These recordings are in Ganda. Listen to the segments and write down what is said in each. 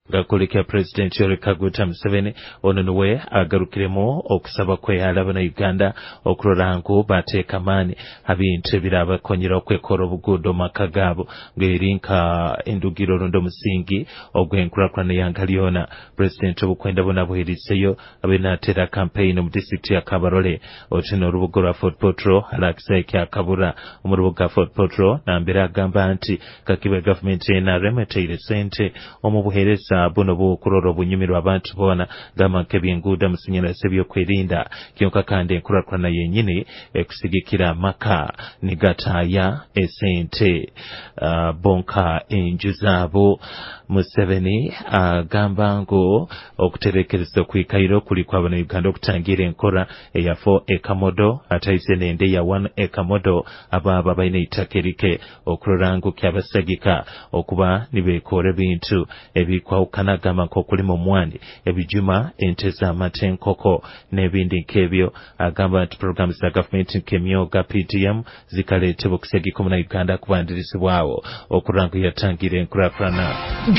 gakolekya President Yoweri Kaguta Museveni ono niwe agarukiremu okusaba kweyala Bannayuganda okulora ngu bateeka amaani abintu ebirabakonyera okwekora obuguudo maka gaabo ng'erinka endugiro lundo musingi ogw'enkulaakulana yanga lyona. President obukwenda buna bweriseyo abenaatera campaign mu district ya Kabarole otino olubugo lwa Fort Portal alakisa ekyakabura mu rubuga Fort Portal nambera agamba nti kakibe government NRM eteire sente omubuhereza buno bukurora obunyumirwa abantu bona gamanke by'enguudo musinyalase by'okwerinda kyonka kandi enkulaakulana yennyini ekusigikira amaka nigataya esente bonka enju zaabo. Museveni agamba ngu okuterekereza okwikairo kuli kwa Bannayuganda okutangira enkola eyafo ekamodo atayise nende ya 1 ekamodo ababa balina ettaka erike okulora ngu kyabasagika okuba nibeekora ebintu ebikwawukana agamba nk'okulima omwani ebijuma ente z'amata enkoko n'ebindi nk'ebyo. Agamba nti programu za gavumenti nk'emyoga PDM zikaleetebwa okusagika Omunnayuganda kubandirizibwawo okulora ngu yatangira enkulaakulana.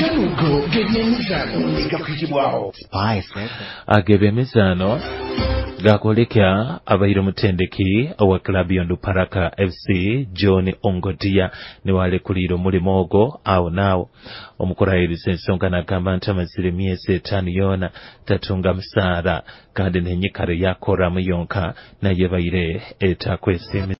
Agebyemizaano gakolekya abaire mutendeki owa klabu y'Onduparaka FC John Ongodia niwalekulira omulimu ogwo awo naawo omukurayiriza ensonga n'agamba nti amazire emyezi 5 yoona tatunga musaara kandi n'enyikare yakoramu yonka naye baire etakwesa